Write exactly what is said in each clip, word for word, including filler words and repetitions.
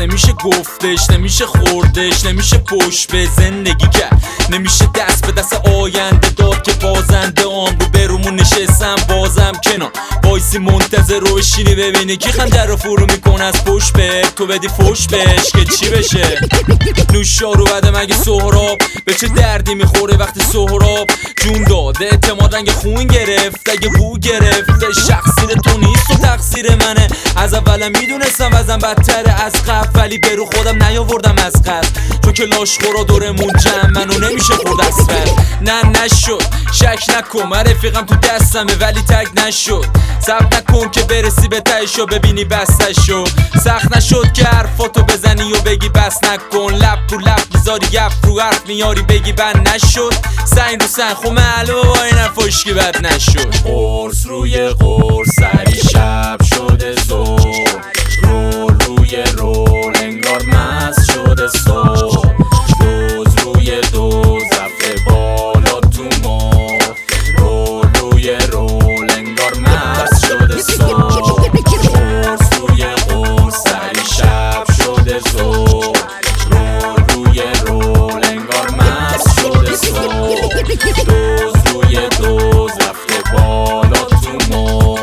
نمیشه گفتش، نمیشه خوردش، نمیشه پشت به زندگی کرد، نمیشه دست به دست آینده داد که بازنده آن رو برومون نشستم بازم کنار وایسی منتظر رو بشینی ببینی کی خنجر رو فرو میکنه از پشت به تو بدی فوش بهش که چی بشه. نوشارو بده مگه سهراب به چه دردی میخوره وقتی سهراب جون داده اعتماد رنگ خون گرفت اگه بو گرفته شخصیت تو نیست و تقصیر منه. از اولم میدونستم وزن بدتره از قبل ولی برو خودم نیاوردم از قبل چون که لاشخورا دورمون جمع منو نمیشه خورد اصفر. نه نشد شک نکن من رفیقم تو دستمه ولی تگ نشد صبر نکن که برسی به تهشو ببینی بستشو سخت نشد که حرفاتو بزنی و بگی بس نکن لب رو لب میذاری گف رو حرف میاری بگی بند نشد سنگ رو سنگ خو معلومه با این فشکی بد نشد. قرص روی قرص سری شب شده زور رول روی رول انگار مست شده صبح دوز روی دوز رفته بالا تو ماه رول روی رول انگار مست شده صبح قرص روی قرص سری شب شده زور رول روی رول انگار مست شده صبح دوز روی دوز رفته بالا تو ماه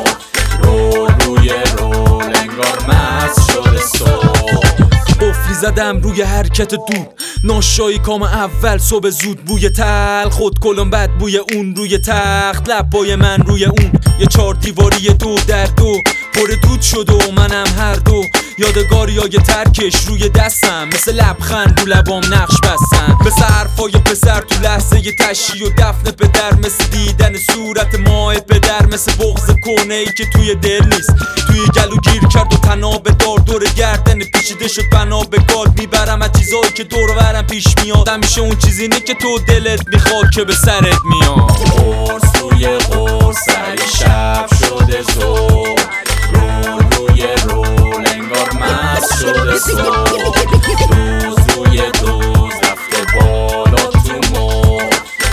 رول روی رول انگار مست شده صبح. قفلی زدم روی حرکت دود ناشایی کام اول صبح زود بوی تل خود کلم بد بوی اون روی تخت لبای من روی اون یه چار دیواری دو در دو پر دود شد و منم هر دو یادگاری های ترکش روی دستم مثل لبخند رو لبام نقش بستم مثل حرفای پسر تو لحظه ی تشی و دفن پدر مثل دیدن صورت ماه پدر مثل بغض کنه ای که توی دل نیست توی گلو گیر کرد و تناب دار دور گردن پیچیده شد بنا به گال میبرم از چیزایی که دور برم پیش میاد همیشه اون چیزی نه که تو دلت میخواد که به سرت میاد. قرص روی قرص سری شب شده زور رول روی رول انگار مست شده صبح دوز روی دوز رفته بالا تو ماه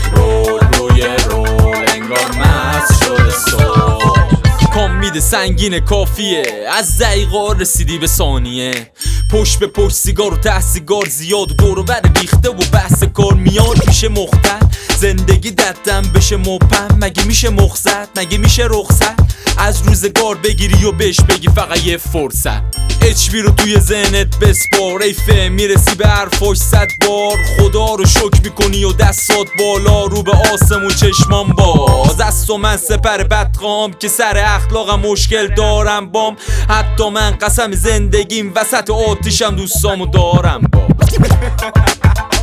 رول روی رول انگار مست شده صبح. کام میده سنگین کافیه از دقیقا رسیدی به ثانیه پشت به پشت سیگار و ته سیگار زیاد و دور و بر ریخته و بحث کار میاد میشه مختل زندگی دردم بشه مبهم مگه میشه مخزد مگه میشه رخصت از روزگار بگیری و بهش بگی فقط یه فرصت اچ بی رو توی ذهنت بسپار ای فهم میرسی به حرفاش صد بار خدا رو شکر میکنی و دستات بالا رو به آسمون چشمان باز از تو من سپر بدقام که سر اخلاقم مشکل دارم بام حتی من قسم زندگیم وسط آتیشم دوستامو دارم با